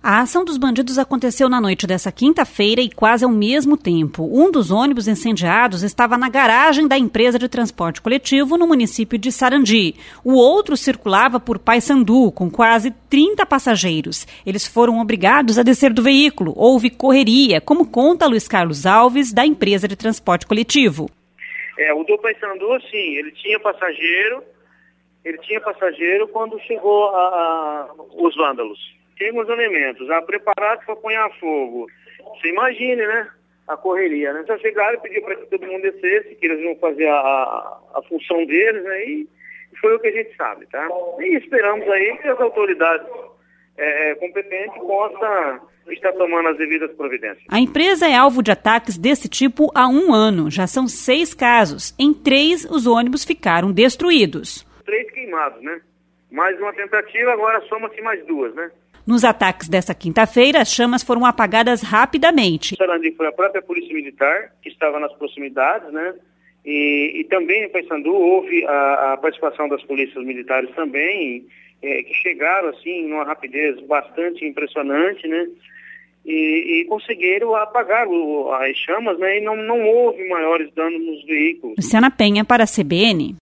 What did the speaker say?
A ação dos bandidos aconteceu na noite dessa quinta-feira e quase ao mesmo tempo. Um dos ônibus incendiados estava na garagem da empresa de transporte coletivo no município de Sarandi. O outro circulava por Paysandu, com quase 30 passageiros. Eles foram obrigados a descer do veículo. Houve correria, como conta Luiz Carlos Alves, da empresa de transporte coletivo. O do Paysandu, sim, ele tinha passageiro quando chegou os vândalos. Tem uns elementos, preparados para apanhar fogo. Você imagine, né? A correria, né? Então chegaram e pediram para que todo mundo descesse, que eles iam fazer a função deles, né? E foi o que a gente sabe, tá? E esperamos aí que as autoridades competentes possam estar tomando as devidas providências. A empresa é alvo de ataques desse tipo há 1 ano. Já são 6 casos. Em 3, os ônibus ficaram destruídos. 3 queimados, né? Mais uma tentativa, agora soma-se mais 2, né? Nos ataques desta quinta-feira, as chamas foram apagadas rapidamente. Sarandi foi a própria Polícia Militar, que estava nas proximidades, né? E também em Paysandu houve a participação das polícias militares também, que chegaram assim numa rapidez bastante impressionante, né? E conseguiram apagar as chamas, né? E não houve maiores danos nos veículos. Luciana Penha para a CBN.